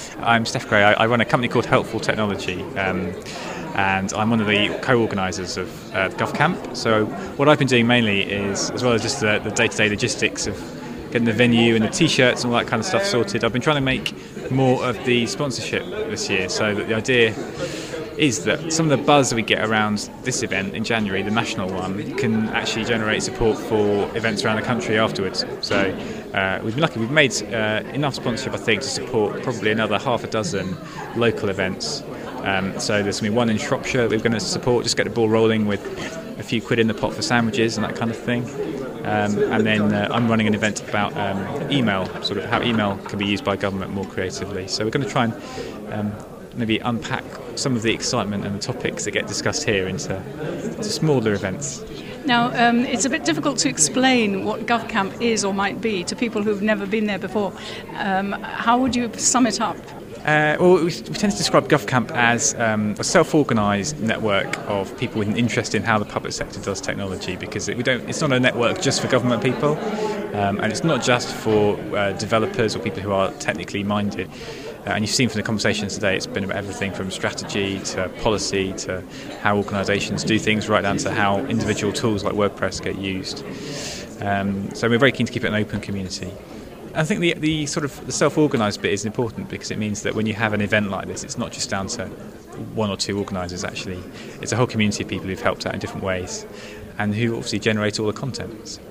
I'm Steph Gray. I run a company called Helpful Technology, and I'm one of the co-organisers of GovCamp. So what I've been doing mainly is, as well as just the day-to-day logistics of getting the venue and the T-shirts and all that kind of stuff sorted, I've been trying to make more of the sponsorship this year, so that the idea is that some of the buzz that we get around this event in January, the national one, can actually generate support for events around the country afterwards. So we've been lucky. We've made enough sponsorship, I think, to support probably another half a dozen local events. So there's going to be one in Shropshire that we're going to support, just get the ball rolling with a few quid in the pot for sandwiches and that kind of thing. And then I'm running an event about email, sort of how email can be used by government more creatively. So we're going to try and maybe unpack some of the excitement and the topics that get discussed here into smaller events. Now, it's a bit difficult to explain what GovCamp is or might be to people who've never been there before. How would you sum it up? Well, we tend to describe GovCamp as a self-organised network of people with an interest in how the public sector does technology, because it's not a network just for government people, and it's not just for developers or people who are technically minded. And you've seen from the conversations today, it's been about everything from strategy to policy to how organisations do things, right down to how individual tools like WordPress get used. So we're very keen to keep it an open community. I think the sort of the self-organised bit is important, because it means that when you have an event like this, it's not just down to one or two organisers. Actually, it's a whole community of people who've helped out in different ways and who obviously generate all the content.